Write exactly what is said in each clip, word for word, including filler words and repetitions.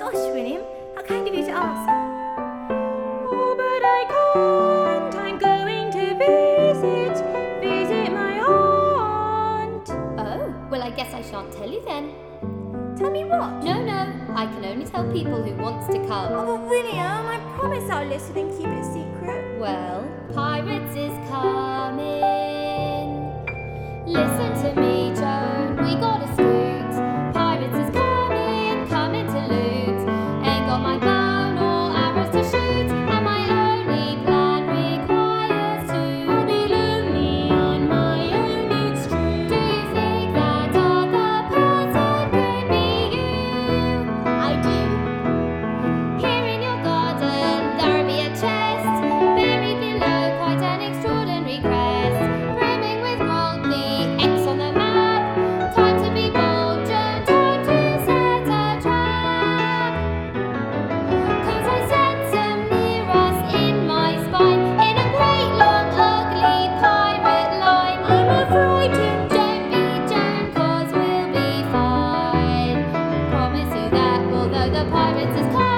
Gosh, William, how kind of you to ask. Oh, but I can't. I'm going to visit, visit my aunt. Oh, well, I guess I shan't tell you then. Tell me what? No, no, I can only tell people who wants to come. Oh, but William, I promise I'll listen and keep it secret. Well, Pirates is coming. Listen to me, Joan, we got a scoot. Pirates is coming, coming to loot. Ain't got my bow nor arrows to shoot, and my only plan requires two. I'll be lonely on my own, it's true. Do you think that other person could be you? I do. Here in your garden there'll be a chest, buried below quite an extraordinary crest, brimming with gold, the X on the map. Time to be bold, Joan, time to set a trap. 'Cause I sense some near us in my spine, in a great long ugly pirate line. I'm frightened, don't be Joan, 'cause we'll be fine. Promise you that although the pirates is coming.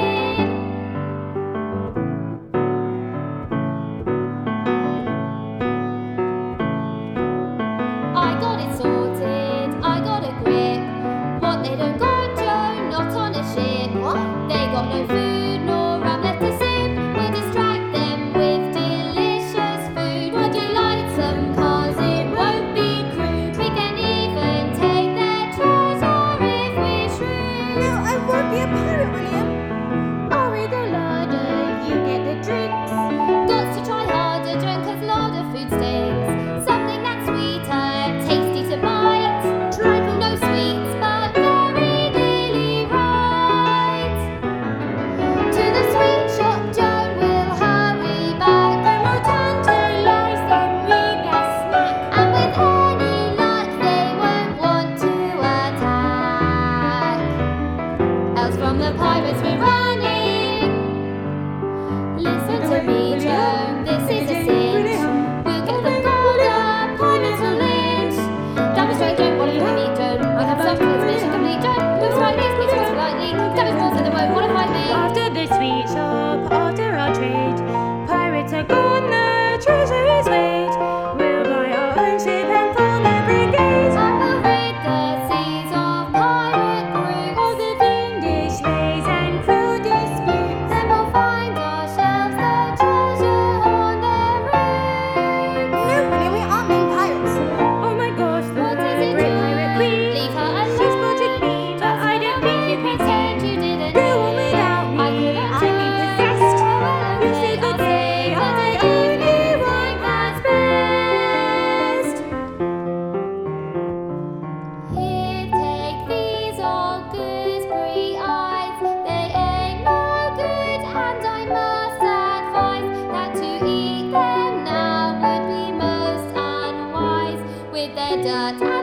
I got it sorted, I got a grip. What they don't got, Joan, not on a ship. What? They got no food nor rum left to sip. We'll distract them with delicious food. Would you like some? 'Cause it won't be crude. We can even take their treasure if we're shrewd. No, I won't be a pirate, William. I'll read the larder, you get the drinks. Got to try harder, Joan, 'cause larder food stinks. Something that's sweeter, tasty to bite. Trifle. No sweets, but very nearly right. To the sweet shop, Joan will hurry back. And we'll tantalise them with a snack. And with any luck, they won't want to attack. Else from the pirates we're running. Listen to me, Joan, this is a cinch. We'll get them called up, pirates will lynch. Damage straight, Joan, what have you me, Joan? I have some mission complete, Joan. Move slightly, speak to us politely. Damage balls in the won't wanna fight me. After the sweet shop, after our trade, pirates are gone, the treasure is weighed. We'll buy our own ship and form a brigade. And we'll rid the seas of pirate brutes. All the fiendish ways and cruel disputes. Then we'll find ourselves the treasure on their route. No, William, we aren't being pirates. Oh my gosh, the What is it great do? pirate queen. Leave her alone. She spotted me, but I don't think you can say. pretend you didn't. Go on without me, I couldn't I've been possessed. You see the day I only want that's best. Here, take these old gooseberry eyes. They ain't no good, and I must advise that to eat them now would be most unwise. With their dirt